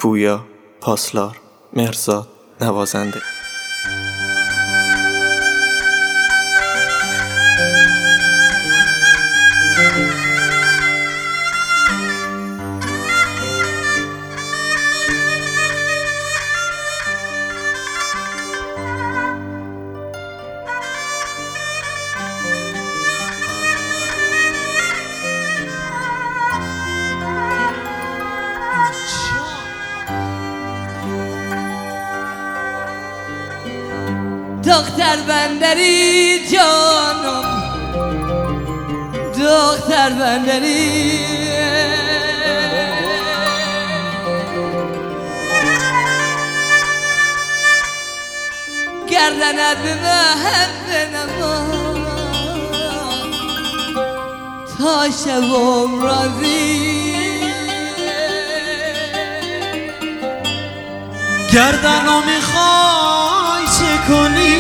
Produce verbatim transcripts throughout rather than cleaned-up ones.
پویا، پاسلار، مهرزاد، نوازنده. دختر بندری جانم، دختر بندری گردنت به محب نما تا شبم راضی گردنو میخوای چه کنی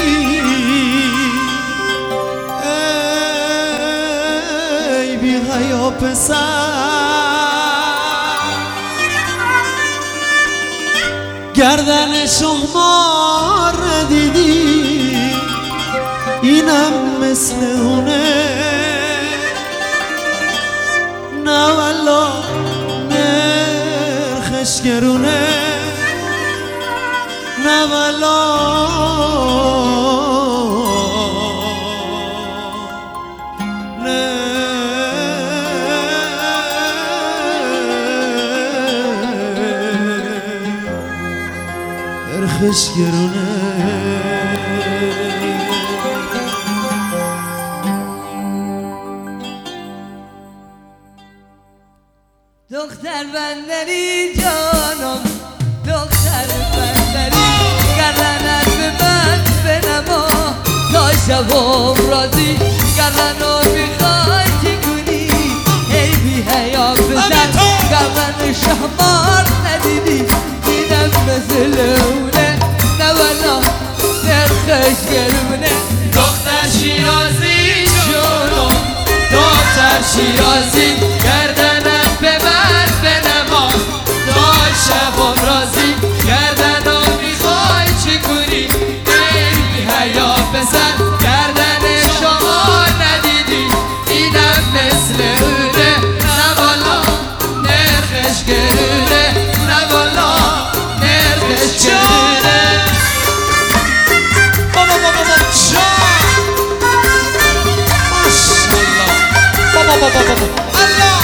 ای بی حیا پسر گردن شهمار ندیدی اینم مثل اونه نه والا نرخش گرونه نه والا نرخش گرونه دختر بندری جانم، دختر بندری گردنت به من بنما تا شبم راضی گردنو میخوای چی کنی ای بی حیا پسر گردن شهمار ندیدی اینم مثل اونه نه والا نرخش گرونه دختر شیرازی جونم دختر شیرازی گردنت به من بنما تا شبم راضی گردنو میخوای چی کنی ای بی حیا پسر گردن شما ندیدی اینم مثل اونه نه والا نرخش گرونه نه والا نرخش گرونه بابا بابا بابا جان ماشالله بابا بابا بابا الله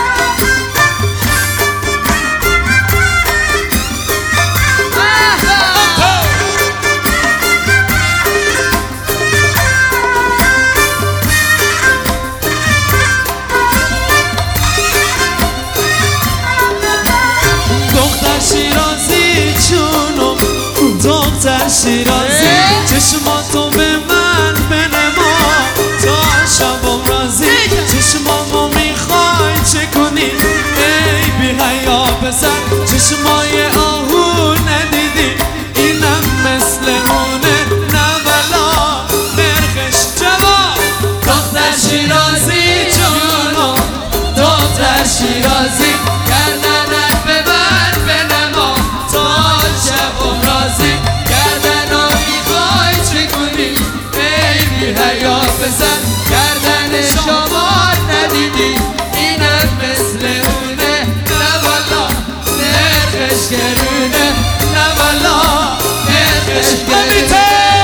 دختر شیرازی چشماتو به من بنما تا شبم راضی چشمامو میخوای چه کنی ای بی حیا پسر چشمای آهو ندیدی اینم مثل اونه نه والا نرخش جواب دختر شیرازی جونم دختر شیرازی گردنت به من بنما تا شبم راضی گردنو میخوای چه کنی ای بی حیا پسر گردن شما ندیدی اینم مثل اونه نه والا نرخش گرونه نه والا نرخش گرونه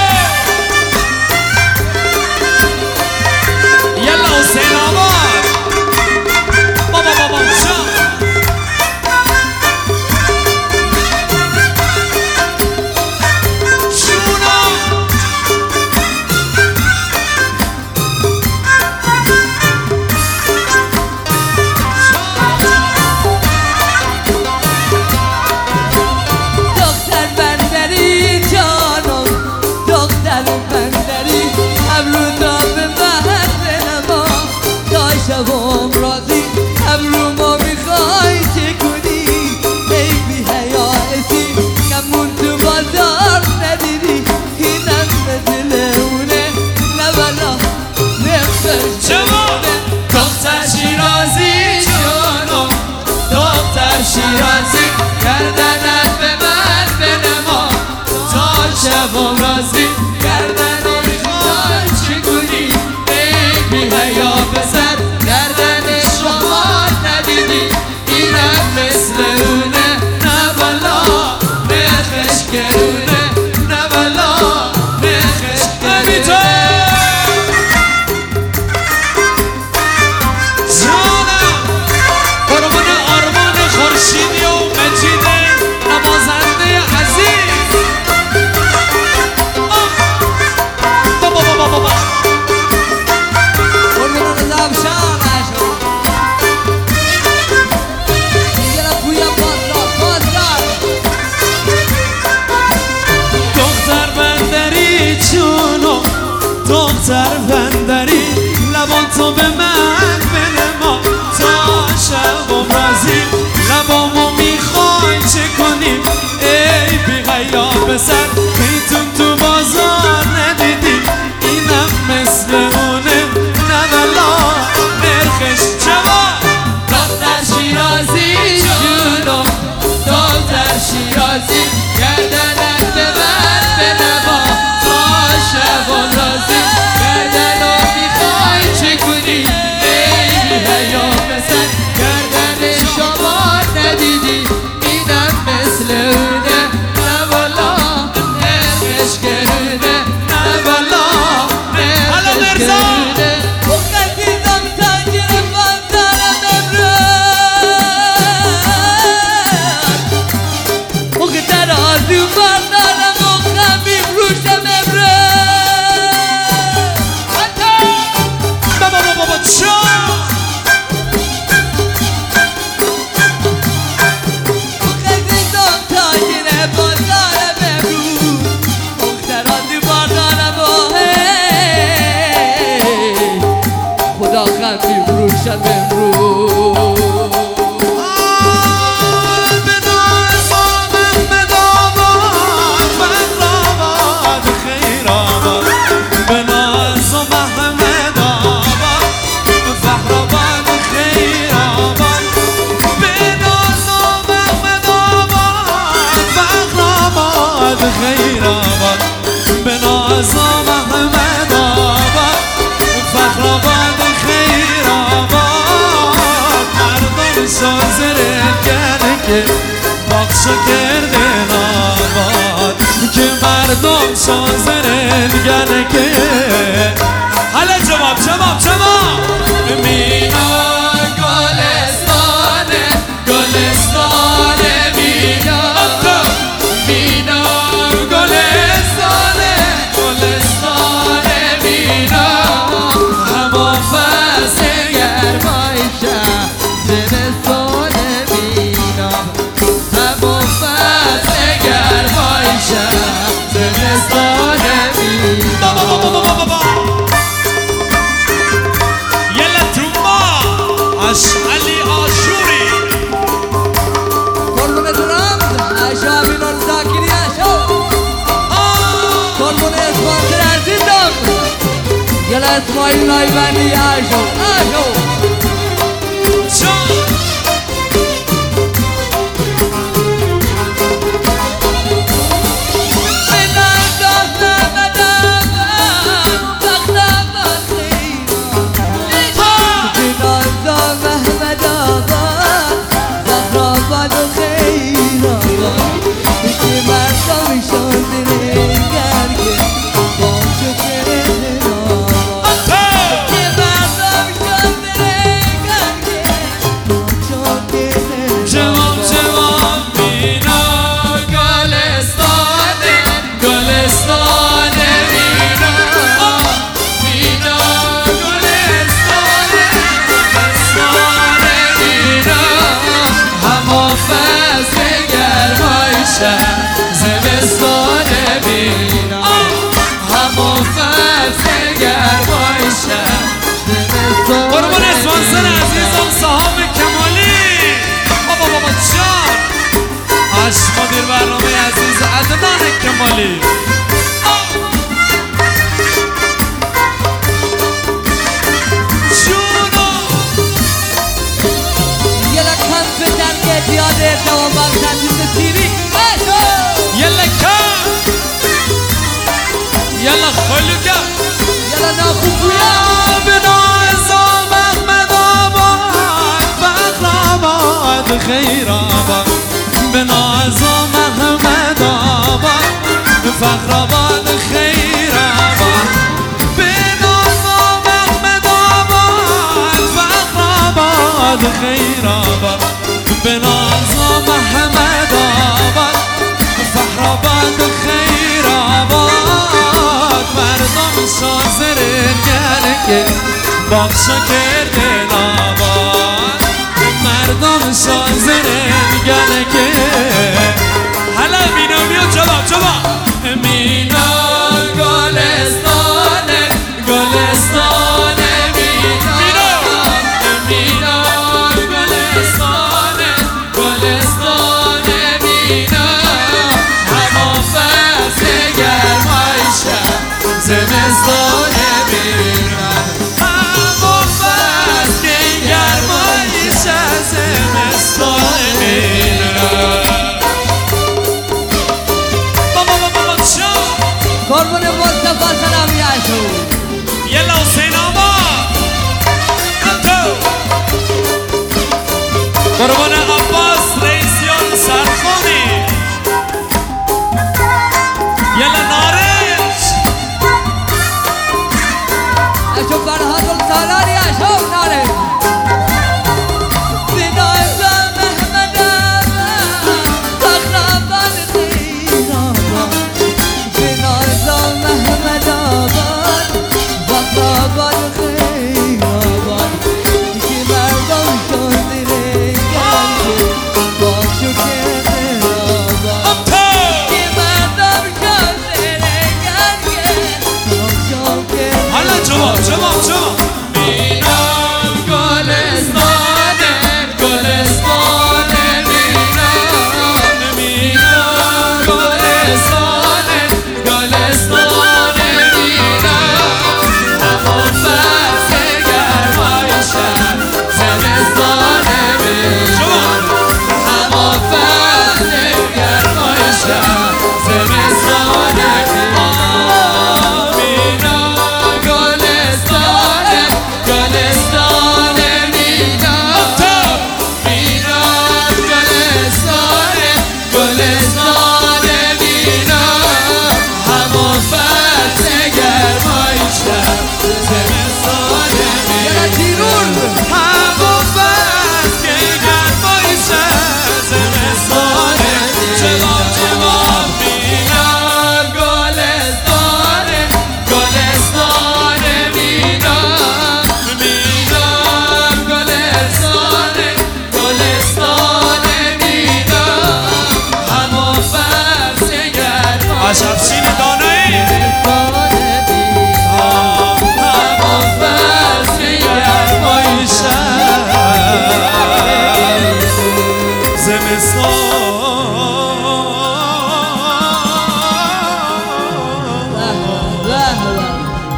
یلا حسین آباد بابا بابا شام پسر میتون تو بازار ندیدی اینم مثل اونه نه والا نرخش جواب دختر شیرازی جونم دختر شیرازی گردنت ببر به نوا تا شبان رازی گردن رو میخوای چه کنی ای حیا پسر گردن شما ندیدی اینم مثل اونه نه والا نرخش گرونه نه والا نرخش گرونه مخدیدم تاجر بازارم امروز مختر آزو بردارم مختر میفروشم امروز بابا بابا بابا چا مخدیدم تاجر بازارم امروز مختر آزو بردارم خدا خم میفروشم امروز خیر آباد به نازم احمد آباد فخر آباد خیر آباد مردم سازره کرده که باخشا کردن آباد که مردم سازره کرده که حالا جواب جواب جواب مینا گلستانه گلستانه مینا مینا گلستانه گلستانه مینا همه فصل گرمایشم زمستان مینا همه فصل گرمایشم زمستان مینا بابا بابا بابا بابا یلا ترومبا اش علی آشوری قربون درام اشابی نرزاکینی اشو قربون اسپانسر عزیزم یلا اسماعیل نایبندی اشو اشو جان زمستان بینا همه فصل گرمایشم زمستان قربان اسپانسر عزیزم صاحب کمالی بابا بابا جان اش مدیر برنامه عزیز عدنان کمالی جونو یلا کمپ درگه دیاده دوام بخشنده سیری یلا کم یلا خلوکم یلا ناخوبویا به نازم احمد آباد فخر آباد خیر آباد به نازم احمد آباد فخر آباد خیر آباد به نازم احمد آباد فخر آباد خیر آباد به نازم احمد آباد فخر آباد خیر آباد مردم سازره که باخشا کردن آباد مردم سازره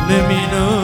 نمینم